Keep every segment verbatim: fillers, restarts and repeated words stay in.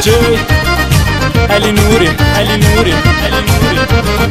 جاي علي نوري علي نوري علي نوري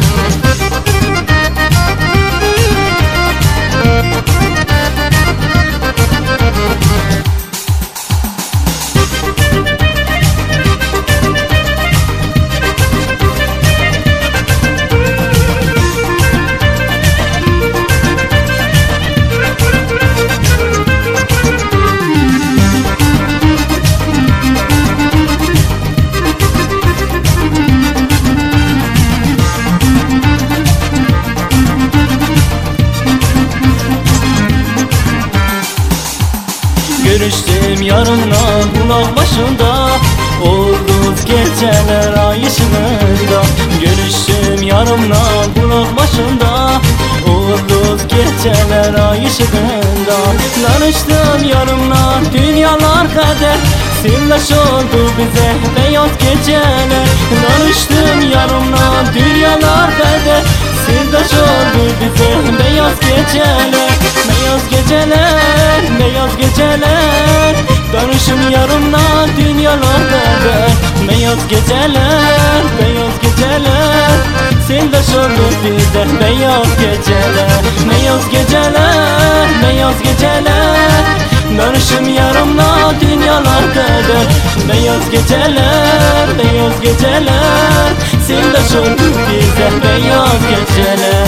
Görüştüm yarınla bulak başında, oldu geceler ay ışığında. Görüştüm yarımla bulak başında, oldu geceler ay ışığında. Tanıştım yarımla dünyalar kader, sırlaş oldu bize beyaz geceler. Tanıştım yarımla dünyalar kader, sırdaş oldu bize beyaz geceler. Beyaz geceler, beyaz geceler, dönüşüm yarımla dünyalar kader. Beyaz geceler, beyaz geceler, sırdaş oldu bize beyaz geceler. Beyaz geceler, beyaz geceler, dönüşüm yarımla dünyalar kader. Beyaz geceler, beyaz geceler, sırdaş oldu bize beyaz geceler.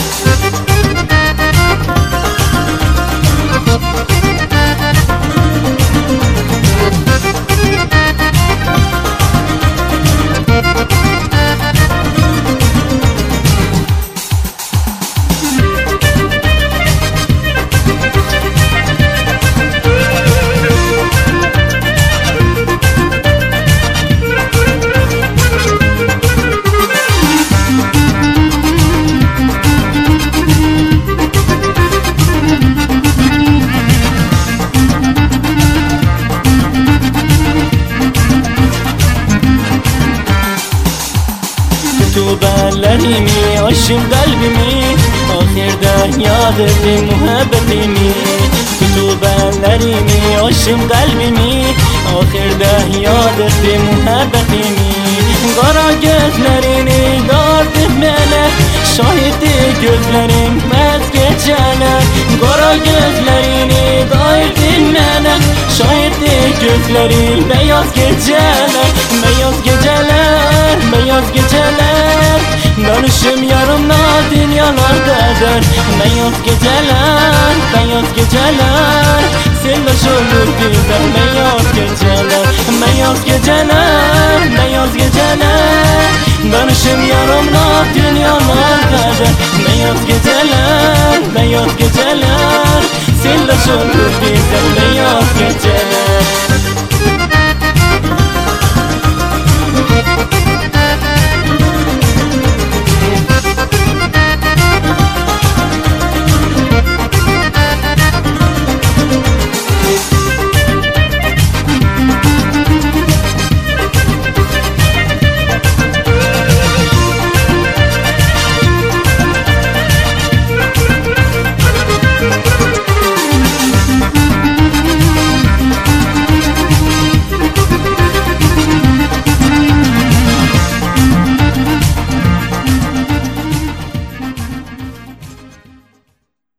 Tuberlerimi, aşım kalbimi, ahirde yad ettim muhabbetimi. Tuberlerimi, aşım kalbimi, ahirde yad ettim muhabbetimi. Kara gözlerini dardı melek, şahidi gözlerim mez geceler. Kara gözlerini dardı melek, şahidi gözlerim beyaz geceler. Beyaz geceler, beyaz geceler, dönüşüm yarımla dünyalar kader. Beyaz geceler, beyaz geceler, sırdaş olur bize beyaz geceler. Beyaz geceler, beyaz geceler, dönüşüm yarımla dünyalar kader. Beyaz geceler, beyaz geceler, sırdaş olur bize beyaz geceler.